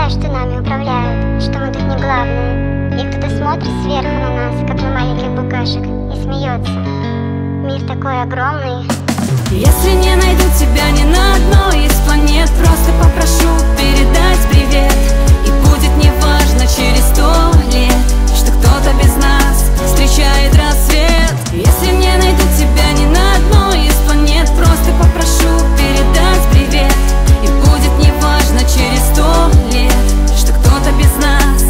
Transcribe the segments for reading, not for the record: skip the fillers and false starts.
считаешь, что нами управляют, что мы тут не главные, и кто-то смотрит сверху на нас, как на маленьких букашек, и смеется. Мир такой огромный. Если не найду тебя ни на одной из планет, просто попрошу передать привет. И будет неважно через 100 лет, что кто-то без нас встречает рассвет. Если не найду тебя ни на одной из планет, просто попрошу передать привет. И будет неважно через 100 лет, что кто-то без нас.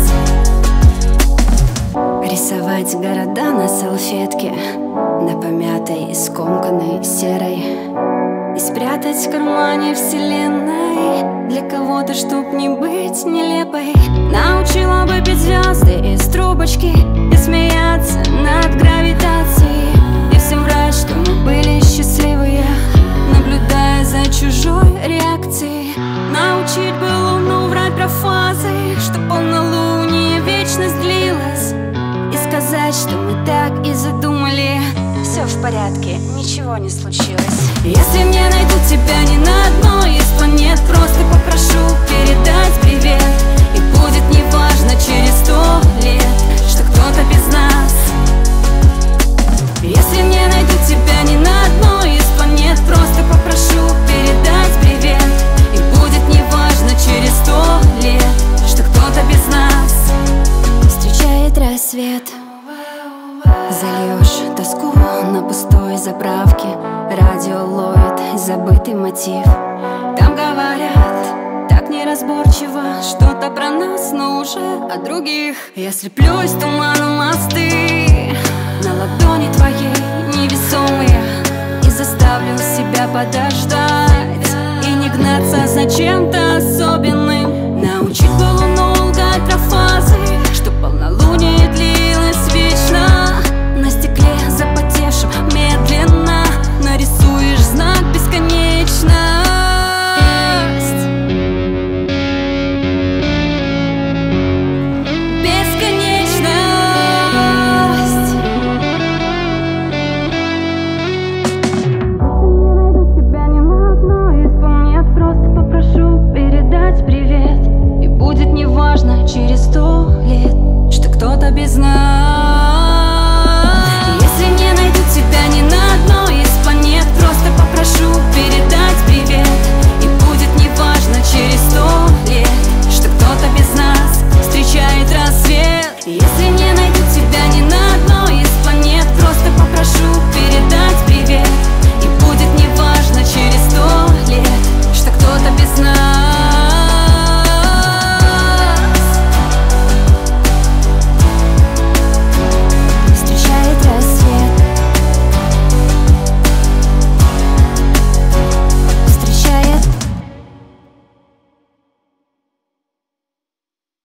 Рисовать города на салфетке, на помятой и скомканной серой, и спрятать в кармане вселенной для кого-то, чтоб не быть нелепой. Научила бы пить звезды из трубочки и смеяться над гравитацией, и всем врать, что мы были счастливые, наблюдая за чужой реакцией. Научить бы луну врать про фазы, что полнолуние вечность длилась, и сказать, что мы так и задумали. Все в порядке, ничего не случилось. Если мне найдут тебя ни на одной из планет, просто попрошу передать привет. И будет неважно через 100 лет, что кто-то без нас. Если мне найдут тебя ни на одной из планет, просто попрошу передать привет. И будет неважно через 100 лет, что кто-то без нас встречает рассвет. Зальешь тоску на пустой заправке, радио ловит забытый мотив. Там говорят так неразборчиво что-то про нас, но уже о других. Я слеплюсь туманом мосты на ладони твоей невесомые, и заставлю себя подождать и не гнаться за чем-то